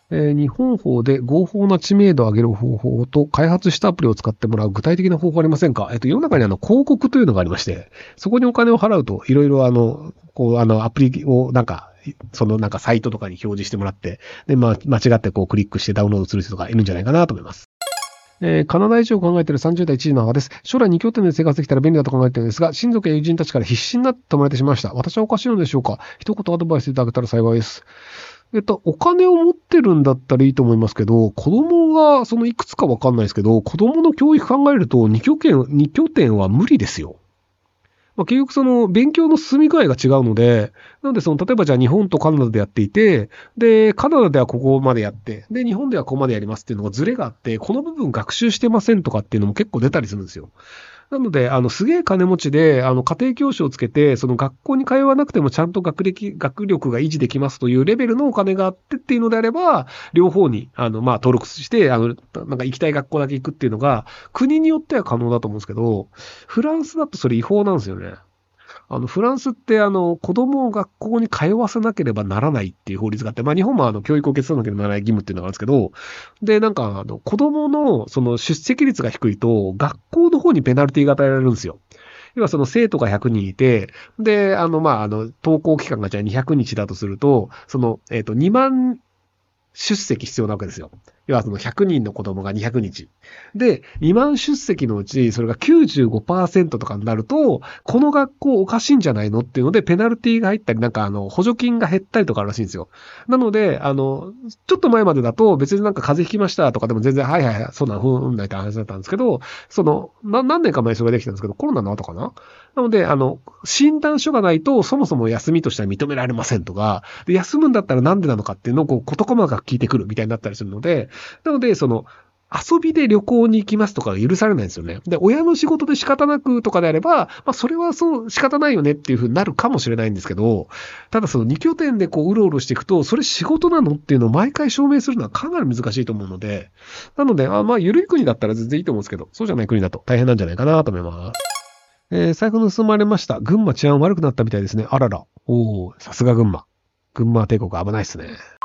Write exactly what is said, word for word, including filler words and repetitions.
えー日本法で合法な知名度を上げる方法と開発したアプリを使ってもらう具体的な方法ありませんか？えっと、世の中にあの広告というのがありまして、そこにお金を払うといろいろあの、こう、あの、アプリをなんか、そのなんかサイトとかに表示してもらって、で、まあ、間違ってこうクリックしてダウンロードする人がいるんじゃないかなと思います。えーカナダ移住を考えているさんじゅう代一位の母です。将来に拠点で生活できたら便利だと考えているんですが、親族や友人たちから必死になって泊まれてしまいました。私はおかしいのでしょうか？一言アドバイスいただけたら幸いです。えっと、お金を持ってるんだったらいいと思いますけど、子供がそのいくつかわかんないですけど、子供の教育考えるとに拠点、に拠点は無理ですよ。まあ、結局その勉強の進み具合が違うので、なのでその例えばじゃあ日本とカナダでやっていて、で、カナダではここまでやって、で、日本ではここまでやりますっていうのがズレがあって、この部分学習してませんとかっていうのも結構出たりするんですよ。なので、あの、すげえ金持ちで、あの、家庭教師をつけて、その学校に通わなくてもちゃんと学歴、学力が維持できますというレベルのお金があってっていうのであれば、両方に、あの、まあ、登録して、あの、なんか行きたい学校だけ行くっていうのが、国によっては可能だと思うんですけど、フランスだとそれ違法なんですよね。あの、フランスって、あの、子供を学校に通わせなければならないっていう法律があって、まあ、日本もあの、教育を受け継がなければならない義務っていうのがあるんですけど、で、なんか、あの、子供の、その、出席率が低いと、学校の方にペナルティが与えられるんですよ。要はその生徒がひゃくにんいて、で、あの、まあ、あの、登校期間がじゃあにひゃくにちだとすると、その、えっと、にまん出席必要なわけですよ。要はそのひゃくにんの子供がにひゃくにち。で、にまん出席のうち、それがきゅうじゅうごパーセントとかになると、この学校おかしいんじゃないのっていうので、ペナルティが入ったり、なんかあの、補助金が減ったりとかあるらしいんですよ。なので、あの、ちょっと前までだと、別になんか風邪ひきましたとかでも全然、はいはいはい、そうなん、ふーん、ないって話だったんですけど、その、な、何年か前にそれができたんですけど、コロナの後かななので、あの、診断書がないと、そもそも休みとしては認められませんとか、で、休むんだったらなんでなのかっていうのを、こう、事細かく聞いてくるみたいになったりするので、なので、その、遊びで旅行に行きますとかが許されないんですよね。で、親の仕事で仕方なくとかであれば、まあ、それはそう仕方ないよねっていう風になるかもしれないんですけど、ただその二拠点でこう、うろうろしていくと、それ仕事なのっていうのを毎回証明するのはかなり難しいと思うので、なので、あまあ、緩い国だったら全然いいと思うんですけど、そうじゃない国だと大変なんじゃないかなと思います。えー財布盗まれました。群馬治安悪くなったみたいですね。あらら。おー、さすが群馬。群馬帝国危ないっすね。